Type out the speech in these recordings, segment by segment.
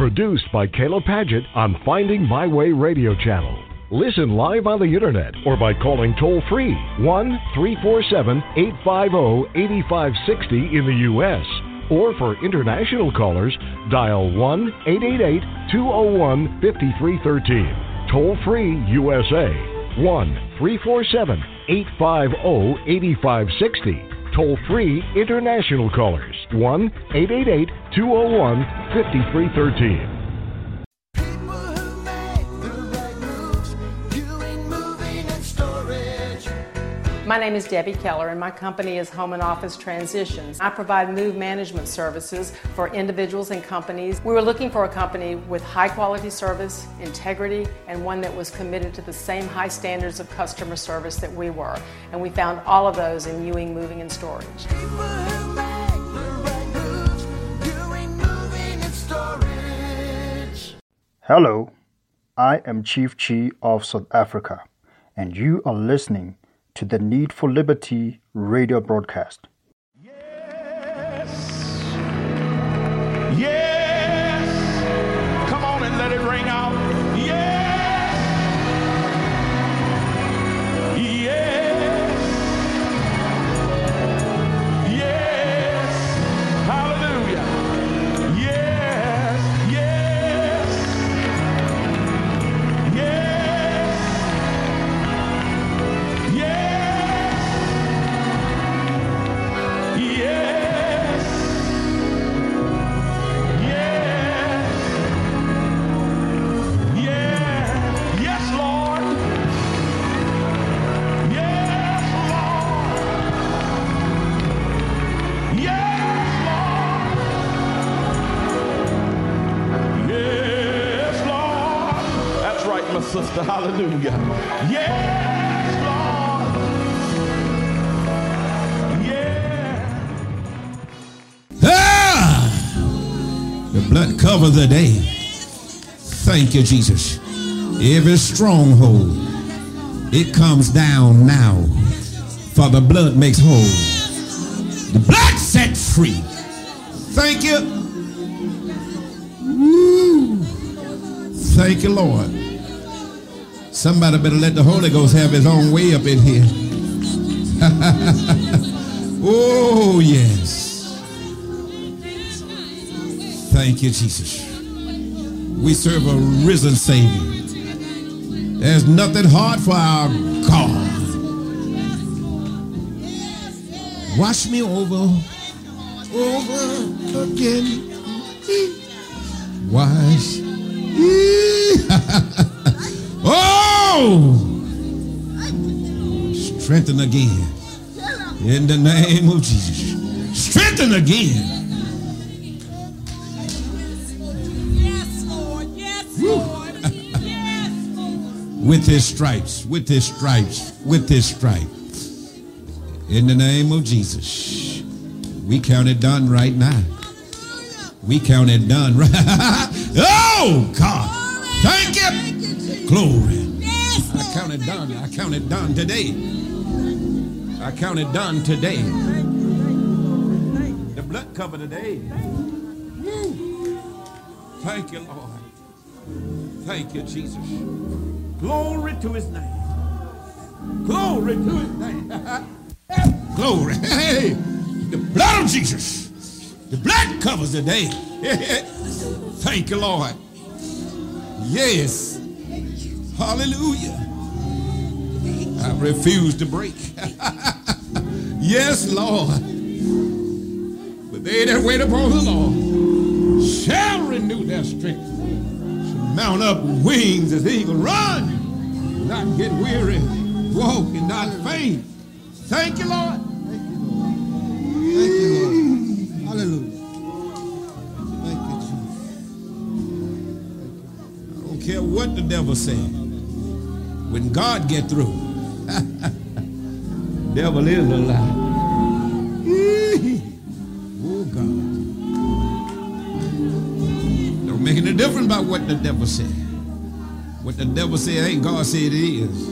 Produced by Kayla Padgett on Finding My Way Radio Channel. Listen live on the internet or by calling toll-free 1-347-850-8560 in the U.S. Or for international callers, dial 1-888-201-5313. Toll-free USA, 1-347-850-8560. Toll-free international callers, 1-888-201-5313. My name is Debbie Keller, and my company is Home and Office Transitions. I provide move management services for individuals and companies. We were looking for a company with high quality service, integrity, and one that was committed to the same high standards of customer service that we were. And we found all of those in Ewing Moving and Storage. Hello, I am Chief Chi of South Africa, and you are listening to the Need for Liberty radio broadcast. Yes. Yes. Come on and let it ring out. Yes. Yes. Yes. Hallelujah. Yes. Yes. Yes. Yes. Yes. Yes. Yes. Yes, Lord. Yes, Lord. Yes, Lord. Yes, Lord. That's right, my sister. Hallelujah. Yes, Lord. Yeah. Ah! The blood covers the day. Thank you, Jesus. Every stronghold, it comes down now. For the blood makes whole. The blood set free. Thank you. Woo. Thank you, Lord. Somebody better let the Holy Ghost have his own way up in here. Oh, yes. Thank you, Jesus. We serve a risen Savior. There's nothing hard for our God. Wash me over again. Wash. Oh! Strengthen again. In the name of Jesus. Strengthen again. Yes, Lord. Yes, Lord. Yes, Lord. With his stripes, with his stripes, with his stripes. In the name of Jesus. We count it done right now. We count it done right. Oh, God. Thank you. Glory. I count it done. I count it done today. I count it done today. The blood cover today. Woo. Thank you, Lord. Thank you, Jesus. Glory to his name. Glory to his name. Glory. Hey, the blood of Jesus. The blood covers the day. Thank you, Lord. Yes. Hallelujah. I refuse to break. Yes, Lord. But they that wait upon the Lord shall renew their strength. Shall mount up with wings as eagles. Run, not get weary. Walk and not faint. Thank you, Lord. Thank you, Lord. Thank you, Lord. Hallelujah. Thank you, Jesus. I don't care what the devil said. When God get through, devil is a lie. Oh, God. Don't make any difference about what the devil said. What the devil said ain't God said it is.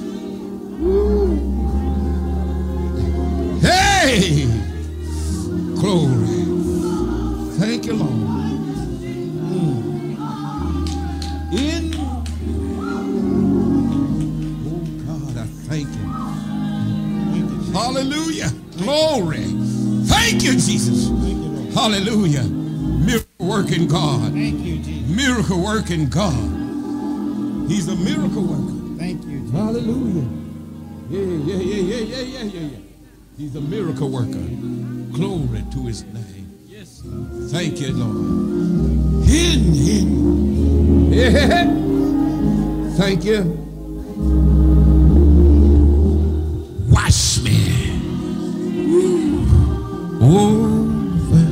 Hey! Glory. Thank you, Lord. Glory. Thank you, Jesus. Hallelujah. Miracle working God. Thank you, Jesus. Miracle working God. He's a miracle worker. Thank you, Jesus. Hallelujah. Yeah. He's a miracle worker. Glory to his name. Yes. Thank you, Lord. Hidden. Yeah. Thank you. Wash me. Over.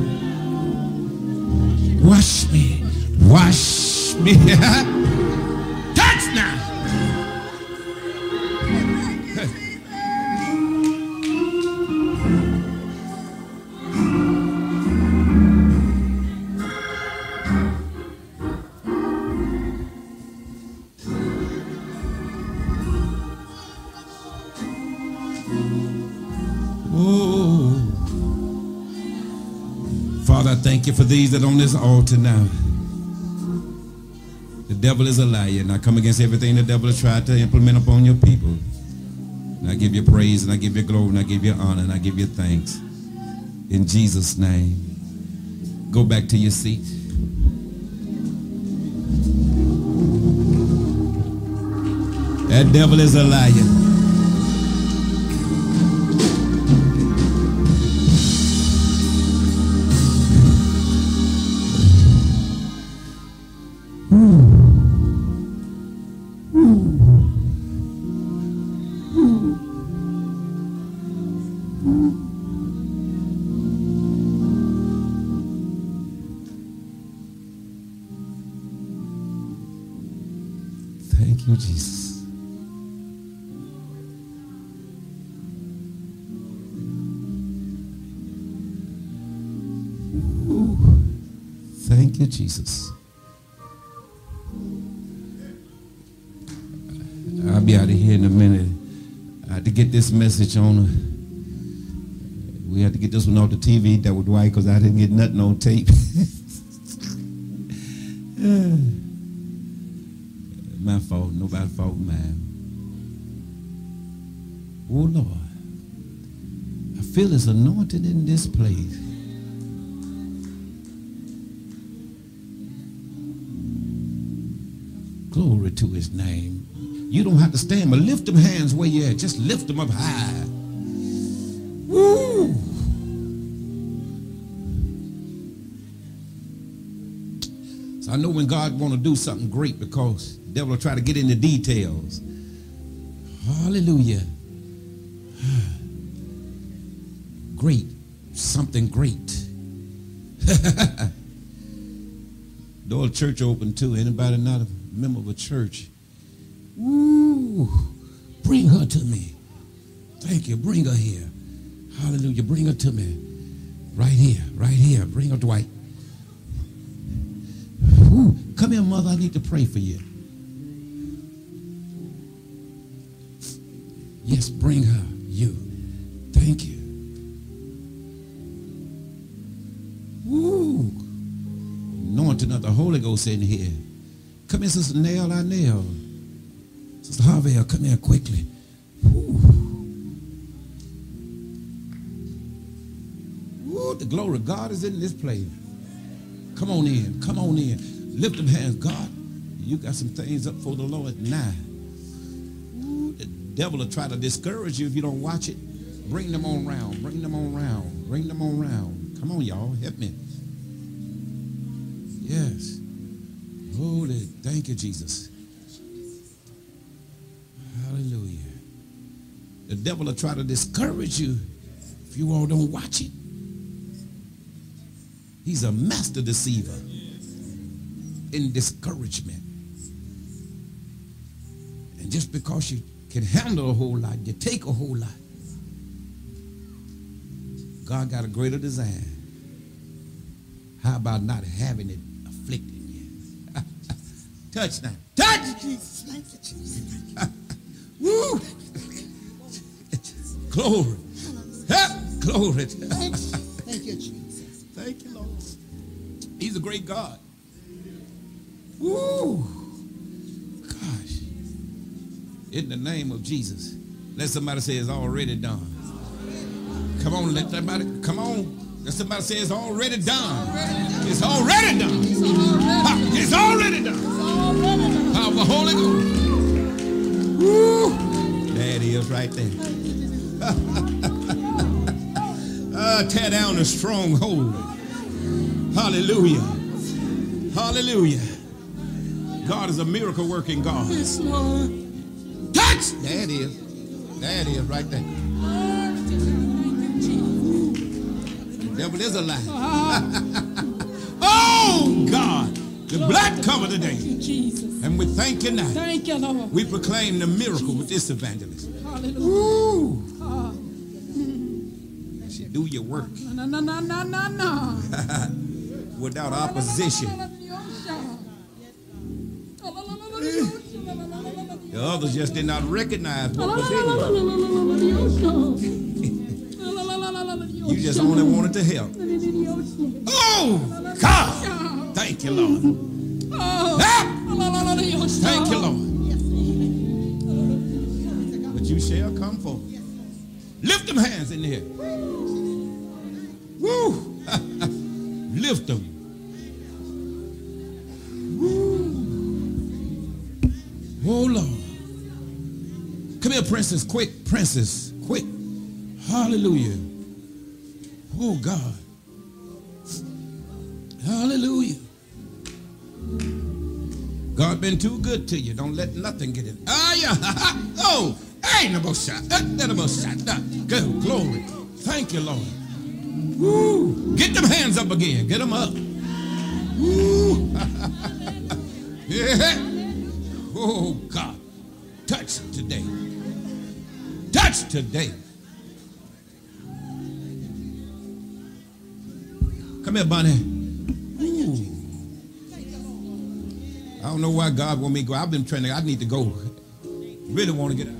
Wash me. Wash me. Touch now. Father, I thank you for these that are on this altar now. The devil is a liar, and I come against everything the devil has tried to implement upon your people. And I give you praise, and I give you glory, and I give you honor, and I give you thanks. In Jesus' name. Go back to your seat. That devil is a liar. Thank you, Jesus. Ooh. Thank you, Jesus. I'll be out of here in a minute. I had to get this message on. We had to get this one off the TV, that was Dwight, because I didn't get nothing on tape. My fault, nobody's fault, man. Oh, Lord. I feel His anointing in this place. Glory to His name. You don't have to stand, but lift them hands where you're at. Just lift them up high. Woo! So I know when God want to do something great, because the devil will try to get in the details. Hallelujah. Great. Something great. The old church open too. Anybody not a member of a church? Woo! Bring her to me. Thank you. Bring her here. Hallelujah. Bring her to me. Right here. Right here. Bring her, Dwight. Woo. Come here, mother. I need to pray for you. Yes, bring her. You. Thank you. Woo! Anointing of the Holy Ghost in here. Come here, Sister Nail. I nail. Sister Harvey, come here quickly. Woo. Woo, the glory of God is in this place. Come on in. Come on in. Lift them hands. God, you got some things up for the Lord now. Ooh, the devil will try to discourage you if you don't watch it. Bring them on round. Bring them on round. Bring them on round. Come on, y'all. Help me. Yes. Holy. Thank you, Jesus. Hallelujah. The devil will try to discourage you if you all don't watch it. He's a master deceiver in discouragement. And just because you can handle a whole lot, you take a whole lot. God got a greater design. How about not having it afflicting you? Touch now. Touch! Jesus. Thank you, Jesus. Woo! Glory. Glory. Thank you, Jesus. Thank you, Lord. He's a great God. Woo! Gosh. In the name of Jesus. Let somebody say it's already done. Come on, let somebody, come on. Let somebody say it's already done. It's already done. It's already done. Power of the Holy Ghost. Woo. There it is right there. Tear down the stronghold. Hallelujah. Hallelujah. God is a miracle working God. Yes, Lord. Touch! There it is. There it is right there. The devil is a lie. Oh, God. The blood covered today. Jesus. And we thank you now. Thank you, Lord. We proclaim the miracle with this evangelist. Hallelujah. Woo. She do your work. No. Without opposition. The others just did not recognize what was in you. You just only wanted to help. Oh, God. Thank you, Lord. Thank you, Lord. But you shall come forth. Lift them hands in here. Woo. Lift them. Woo. Oh, Lord. Come here, princess, quick, princess, quick. Hallelujah. Oh, God. Hallelujah. God been too good to you. Don't let nothing get in. Ah, yeah. Oh, ain't no shot. No shot. Go, glory. Thank you, Lord. Woo. Get them hands up again. Get them up. Woo. Yeah. Oh, God. Touch today. Touch today. Come here, Bonnie. Ooh. I don't know why God want me to go. I've been training. I need to go. Really want to get out.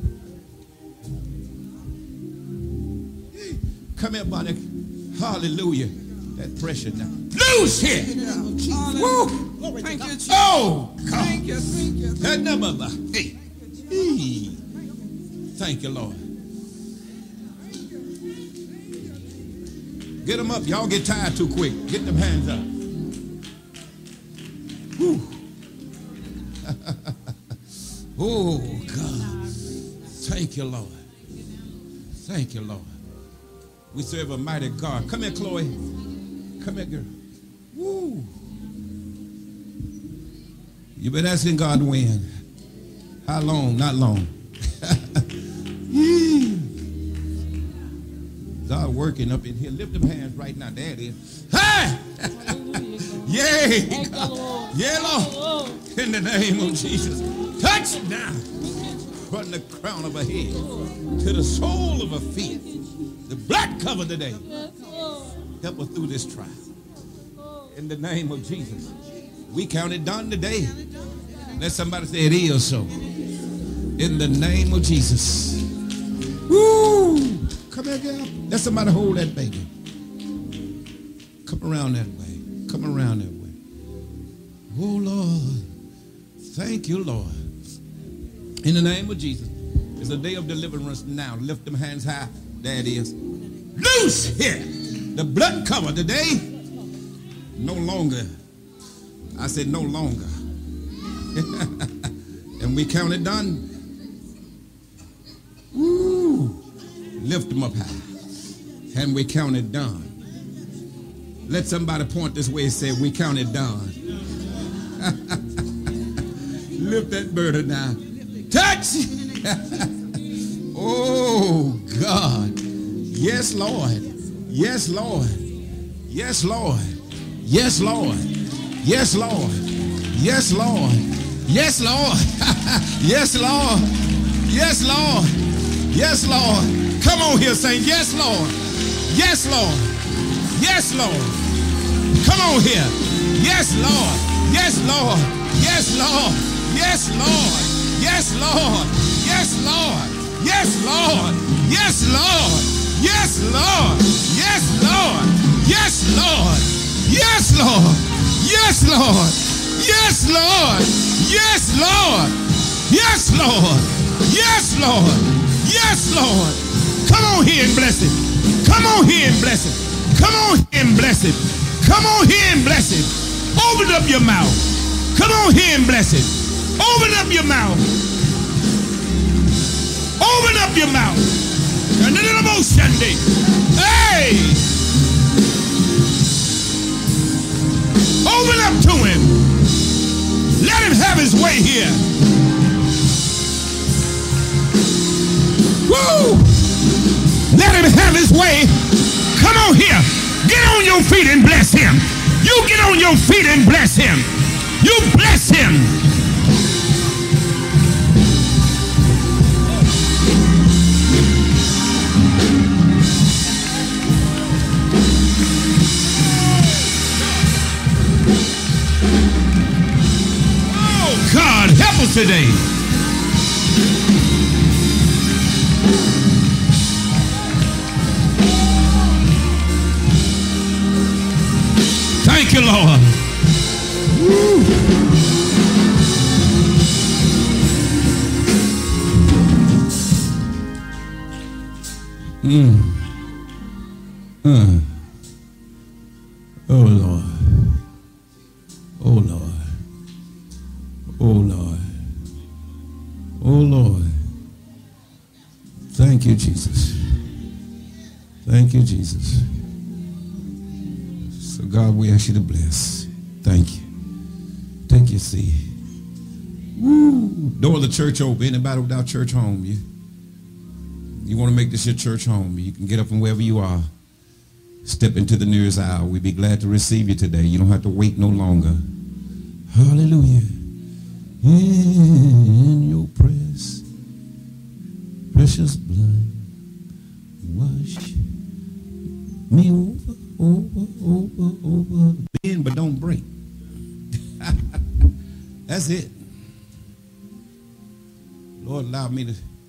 Come here, Bonnie. Hallelujah. That pressure now. Loose here. Woo. Thank you, Jesus. Oh, God. Thank you. That number. Hey. Thank you, Lord. Get them up. Y'all get tired too quick. Get them hands up. Whew. Oh, God. Thank you, Lord. Thank you, Lord. We serve a mighty God. Come here, Chloe. Come here, girl. Woo. You've been asking God when. How long? Not long. God working up in here. Lift them hands right now. There it is. Hey! Yay! Yeah, Lord. In the name of Jesus. Touch now. From the crown of her head to the sole of her feet. The blood covered today. Help us through this trial. In the name of Jesus. We count it done today. Let somebody say it is so. In the name of Jesus. Woo! Come here, girl. Let somebody hold that baby. Come around that way. Come around that way. Oh, Lord. Thank you, Lord. In the name of Jesus. It's a day of deliverance now. Lift them hands high. There it is. Loose here. The blood cover today. No longer. I said no longer. And we count it done. Woo. Lift them up high. And we count it done. Let somebody point this way and say, we count it done. Lift that burden now. Touch. Oh, God. Yes, Lord. Yes, Lord. Yes, Lord. Yes, Lord. Yes, Lord. Yes, Lord. Yes, Lord. Yes, Lord. Yes, Lord. Yes, Lord. Come on here, saying, yes, Lord. Yes, Lord. Yes, Lord. Come on here. Yes, Lord. Yes, Lord. Yes, Lord. Yes, Lord. Yes, Lord. Yes, Lord. Yes, Lord. Yes, Lord. Yes, Lord. Yes, Lord. Yes, Lord. Yes, Lord. Yes, Lord. Yes, Lord. Yes, Lord. Yes, Lord. Yes, Lord. Yes, Lord. Come on here and bless him. Come on here and bless him. Come on here and bless him. Come on here and bless him. Open up your mouth. Come on here and bless him. Open up your mouth. Open up your mouth. Hey! Open up to him. Let him have his way here. Woo! Let him have his way. Come on here. Get on your feet and bless him. You get on your feet and bless him. You bless him. Oh, God, help us today. Thank you, Lord. Oh, Lord. Oh, Lord. Oh, Lord. Oh, Lord. Thank you, Jesus. Thank you, Jesus. So, God, we ask you to bless. Thank you. Take your seat. Woo. Door of the church open. Anybody without church home, you want to make this your church home, you can get up from wherever you are. Step into the nearest aisle. We'd be glad to receive you today. You don't have to wait no longer. Hallelujah. In your precious blood, wash me over. Bend but don't break. That's it. Lord, allow me to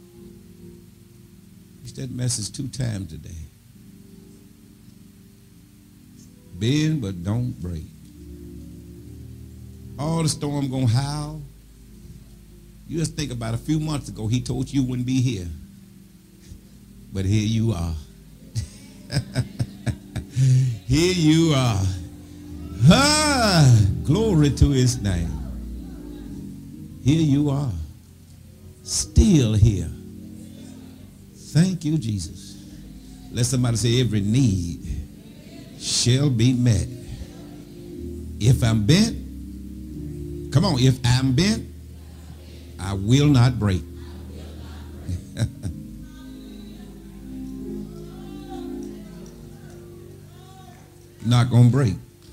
preach that message 2 times today. Bend but don't break. All the storm gonna howl. You just think about a few months ago, he told you wouldn't be here. But here you are. Here you are. Glory to his name. Here you are. Still here. Thank you, Jesus. Let somebody say, every need shall be met. If I'm bent, come on, if I'm bent, I will not break. Not gonna break.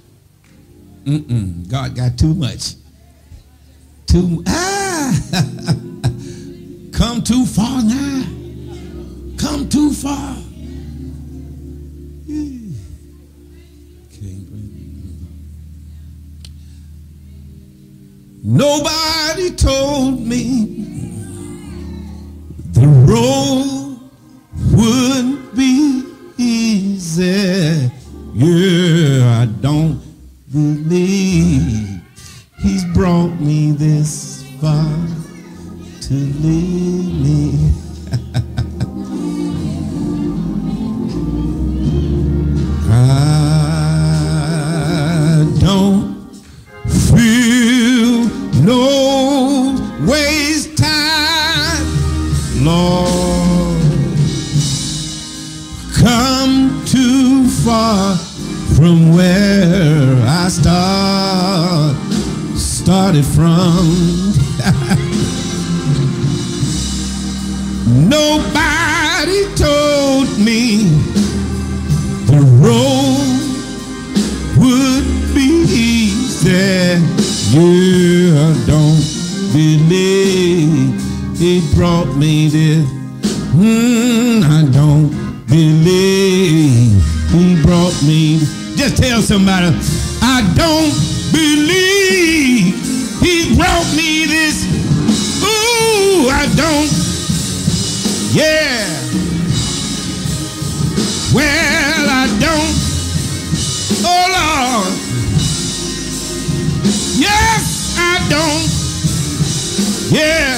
God got too much. Come too far now. Come too far. Nobody told me the road would be easy. Yeah, I don't believe he's brought me this far to leave me. I don't feel no waste time, Lord. Come too far from where I started from. Nobody told me the road would be easy. Yeah, I don't believe he brought me this. I don't believe he brought me. Just tell somebody, I don't believe he brought me this. Ooh, I don't. Yeah. Well, I don't. Oh, Lord. Yes, I don't. Yeah.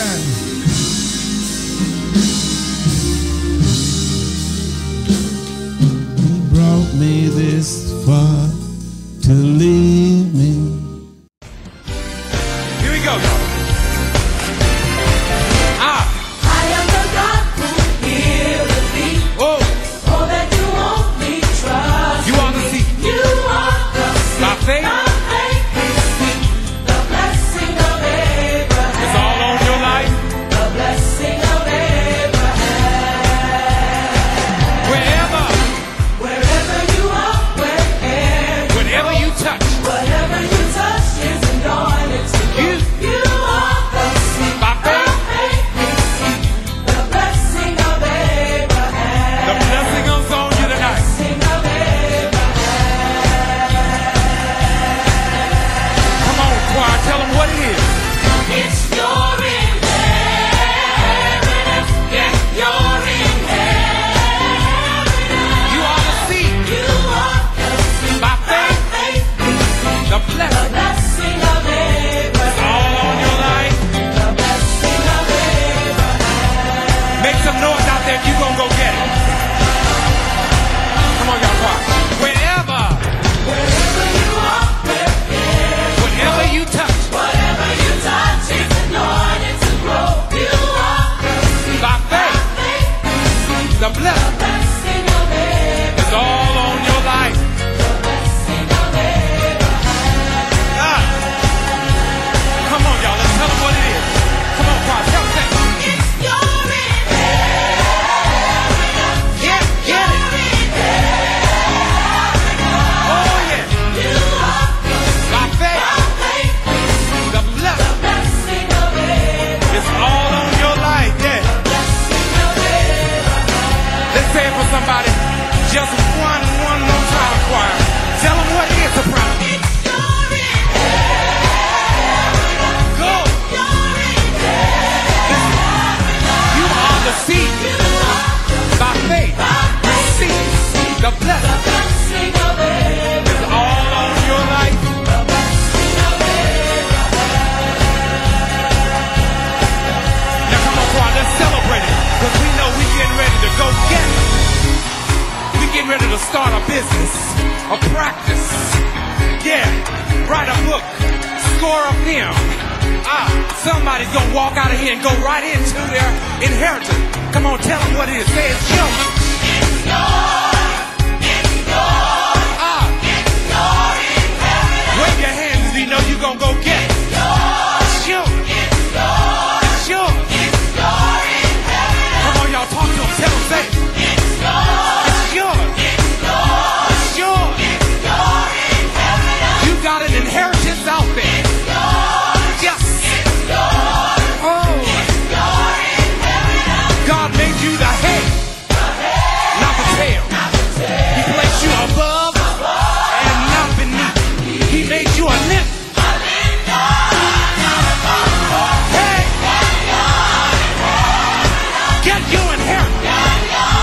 a practice. Yeah, write a book, score a film. Somebody's gonna walk out of here and go right into their inheritance. Come on, tell them what it is. Say it's yours. It's yours. It's yours. It's your inheritance. Wave your hands as you know you're gonna go get it. It's yours. It's yours. It's yours. It's your inheritance. Come on, y'all, talk to them. Tell them, say it. It's yours. It's yours. It's yours. It's yours. It's your inheritance. You got an inheritance out there. It's yours. Yes. It's yours. Oh. It's your inheritance. God made you the head, not the tail. He placed you above and not beneath. He made you a nymph. Hey, get your inheritance.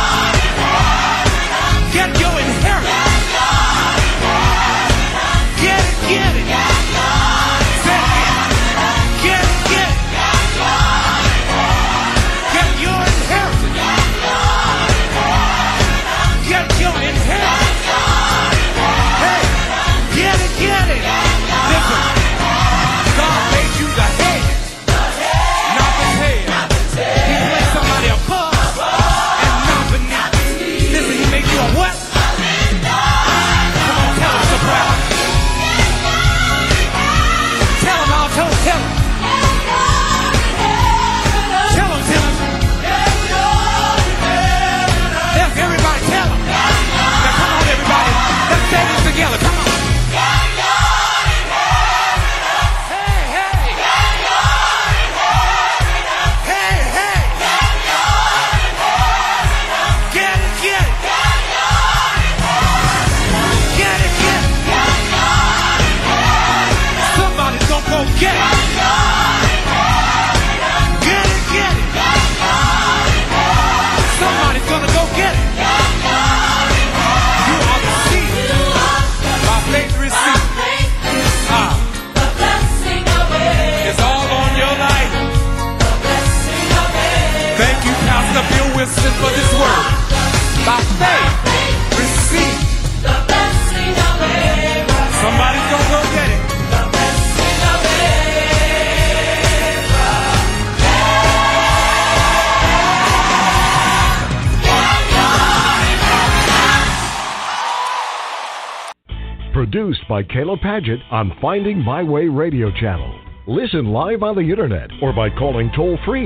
Get your inheritance. Get it, get it. Say it again. Get it, get it. Get your inheritance. Get your inheritance. Hey, get it, get it. Listen, God made you the head, not the tail. He placed somebody above and not beneath. Listen, he made you a what? Come on, tell him, surprise. Tell him, I'll tell him. Tell him, tell him. Yes, everybody, tell him. Now, come on, everybody. Let's say this together. Come on. Hey, hey. Hey, hey. Get it, get it. Get it, get it. Somebody's gonna go get it. Get it, get it. Somebody's gonna go get it. You are the seed. By faith receive. It's all on your life. Thank you, Pastor Bill Wilson, for this word. By faith receive. Somebody's gonna go get it. Produced by Caleb Paget on Finding My Way Radio Channel. Listen live on the internet or by calling toll-free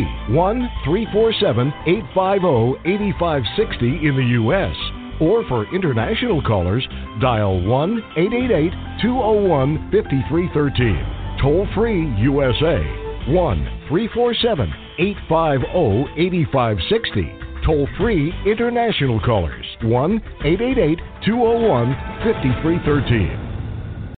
1-347-850-8560 in the U.S. Or for international callers, dial 1-888-201-5313. Toll-free USA 1-347-850-8560. Toll-free international callers 1-888-201-5313.